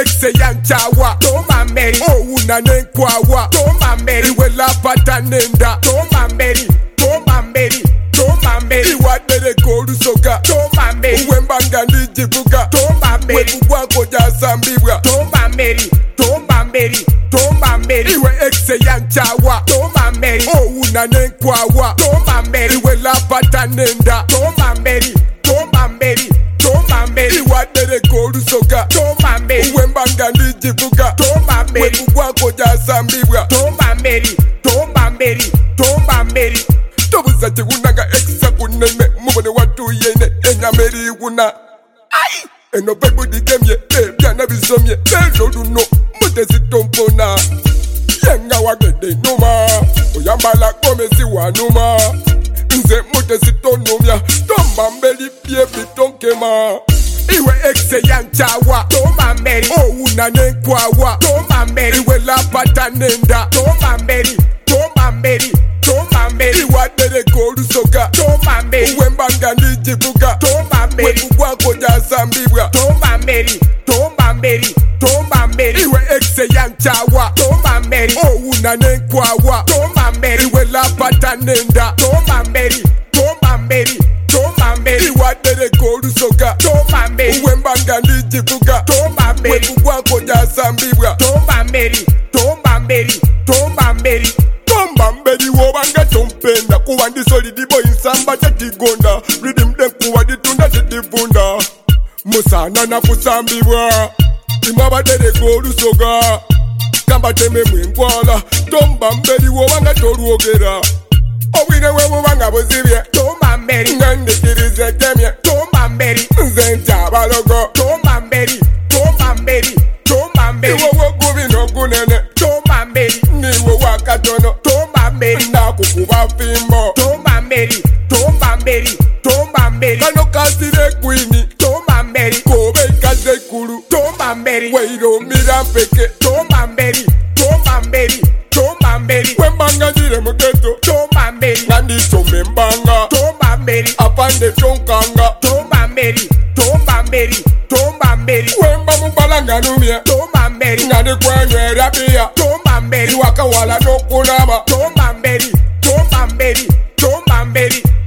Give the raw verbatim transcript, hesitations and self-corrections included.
exe yanchawa Toma Mary Ouna nenkwawa Toma Mary Iwe lapata nenda Toma Mary Toma Mary Toma Mary Iwadere korusoga Toma Mary Uwembanga nijibuga Toma Mary Webugwa koja sambibwa Toma Mary Toma Mary Toma Mary Iwe exe yanchawa Toma Mary Ouna nenkwawa Toma Mary Iwe lapata nenda Toma Mary Toma Mary Toma Mary Iwadere korusoga Toma Mary Uwembanga nijibuga Toma Mary Webugwa koja sambibwa Toma Mary Toma Mary Toma Mary Tobuza chiguna exa kunene mubone watu yene enyameri guna ai eno pebu digemye e byana bisomye ejo duno mutesi tompona yenga wagede numa oyambala komesi wanuma nze mutesi tonumya tomba mbeli pie bitonkema Iwe exe yanchawa Toma Mary Ouna nenkwawa Toma Mary Iwe lapata nenda Toma Mary Toma Mary Toma Mary Iwadere korusoga Toma Mary Uwembanga nijibuga Toma Mary Webugwa koja sambibwa Toma Mary Toma Mary Toma Mary Iwe exe yanchawa Toma Mary Ouna nenkwawa Toma Mary Iwe lapata nenda Toma Mary Toma Mary Toma Mary Iwadere korusoga Toma Mary Uwembanga nijibuga Toma Mary Webugwa koja sambibwa Toma Mary Toma Mary Toma Mary Toma Mary wobanga tompenda kuwa ndi solidi boy nsamba chatigonda Rhythm dem kuwa ditunda chitivunda Musana na kusambibwa Imabadere korusoga Kamba teme mwengwala Toma Mary wobanga toruogera Owine wewe wanga buzibye Toma Mary Ngandikirize temye Toma Mary Nzenta balogo Toma Mary Toma Mary Toma Mary Iwowo gubino gunene Toma Mary Niwo wakatono Toma Mary Nakukuba fimbo Toma Mary Toma Mary Toma Mary Kano kasire kwini Toma Mary Kobe kaze kuru Toma Mary Weiro mirampeke Toma Mary Toma Mary Toma Mary Wembanga jire mugeto Toma Mary Nandi chome mbanga Toma Mary Apande chonkanga Toma Mary Toma Mary Toma Mary Wemba mubalanga numye Toma Mary Nandi kwenye rabia Toma Mary Waka wala no kunama Toma Mary Toma Mary Toma Mary